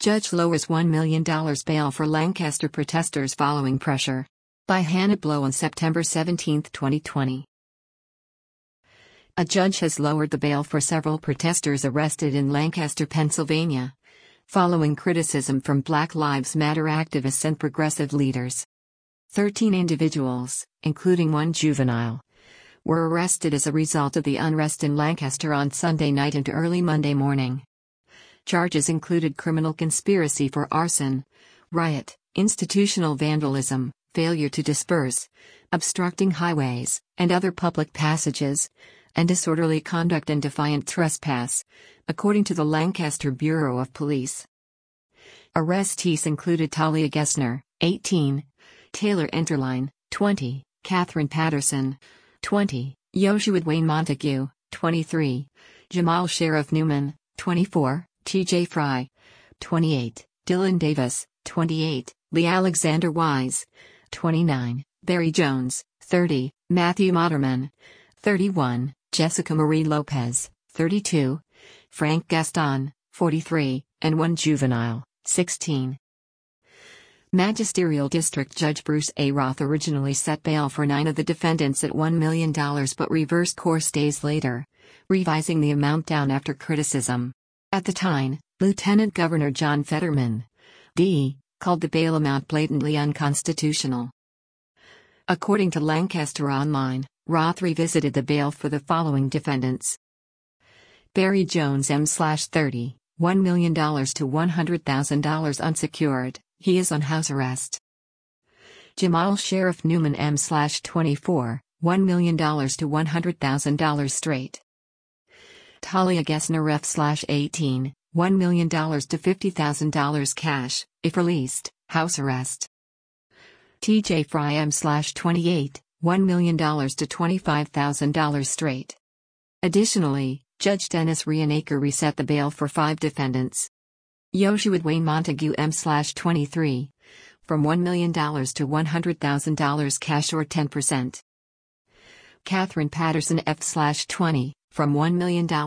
Judge lowers $1 million bail for Lancaster protesters following pressure. By Hannah Blow on September 17, 2020. A judge has lowered the bail for several protesters arrested in Lancaster, Pennsylvania, following criticism from Black Lives Matter activists and progressive leaders. 13 individuals, including one juvenile, were arrested as a result of the unrest in Lancaster on Sunday night into early Monday morning. Charges included criminal conspiracy for arson, riot, institutional vandalism, failure to disperse, obstructing highways and other public passages, and disorderly conduct and defiant trespass, according to the Lancaster Bureau of Police. Arrestees included Talia Gessner, 18, Taylor Enterline, 20, Catherine Patterson, 20, Joshua Wayne Montague, 23, Jamal Sheriff Newman, 24, TJ Fry, 28, Dylan Davis, 28, Lee Alexander Wise, 29, Barry Jones, 30, Matthew Moderman, 31, Jessica Marie Lopez, 32, Frank Gaston, 43, and one juvenile, 16. Magisterial District Judge Bruce A. Roth originally set bail for 9 of the defendants at $1 million but reversed course days later, revising the amount down after criticism. At the time, Lieutenant Governor John Fetterman, D., called the bail amount blatantly unconstitutional. According to Lancaster Online, Roth revisited the bail for the following defendants: Barry Jones M/30, $1 million to $100,000 unsecured, he is on house arrest. Jamal Sheriff Newman M/24, $1 million to $100,000 straight. Talia Gessner F/18, $1 million to $50,000 cash, if released, house arrest. TJ Fry M/28, $1 million to $25,000 straight. Additionally, Judge Dennis Rienaker reset the bail for 5 defendants. Joshua Wayne Montague M/23, from $1 million to $100,000 cash or 10%. Catherine Patterson F/20, from $1 million to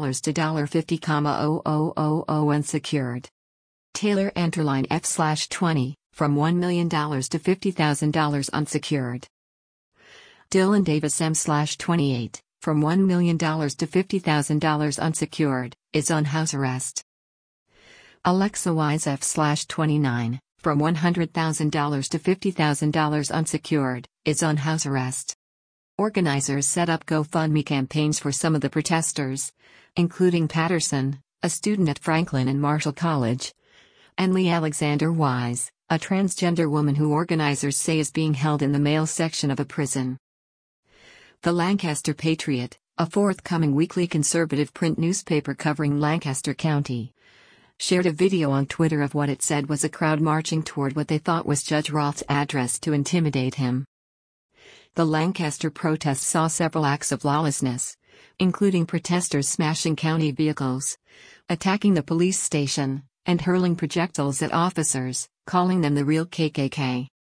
$50,000 unsecured. Taylor Enterline F/20, from $1 million to $50,000 unsecured. Dylan Davis M/28, from $1 million to $50,000 unsecured, is on house arrest. Alexa Wise F/29, from $100,000 to $50,000 unsecured, is on house arrest. Organizers set up GoFundMe campaigns for some of the protesters, including Patterson, a student at Franklin and Marshall College, and Lee Alexander Wise, a transgender woman who organizers say is being held in the male section of a prison. The Lancaster Patriot, a forthcoming weekly conservative print newspaper covering Lancaster County, shared a video on Twitter of what it said was a crowd marching toward what they thought was Judge Roth's address to intimidate him. The Lancaster protests saw several acts of lawlessness, including protesters smashing county vehicles, attacking the police station, and hurling projectiles at officers, calling them the real KKK.